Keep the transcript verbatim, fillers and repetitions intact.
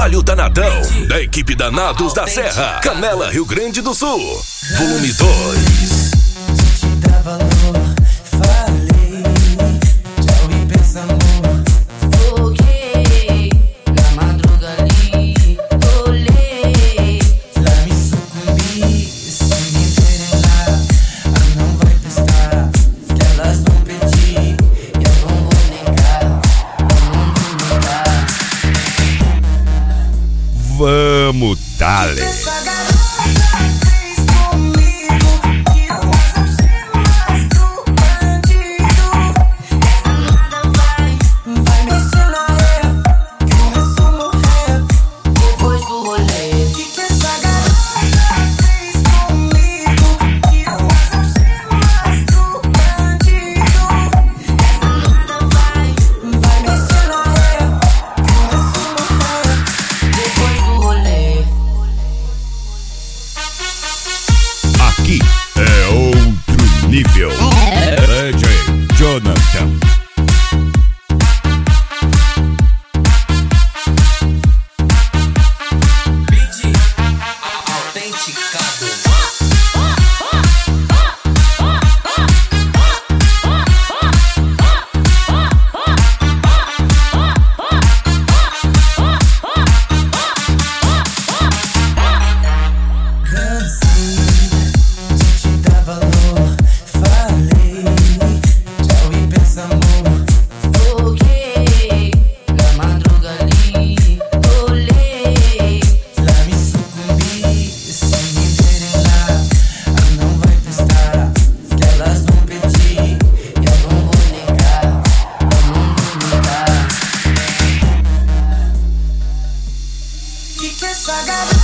trabalho danadão da equipe Danados da Serra, Canela, Rio Grande do Sul. Volume dois. Te dá valor, falei, já ouvi pensa amor. Foguei, na madruga ali, olhei, lá me sucumbi. Se me verem lá, ah, não vai prestar, que elas vão pedir, e eu não vou negar, eu não vou negar. Vamos, dale. Aqui é outro nível. D J Jonathan. Beat autenticado. I got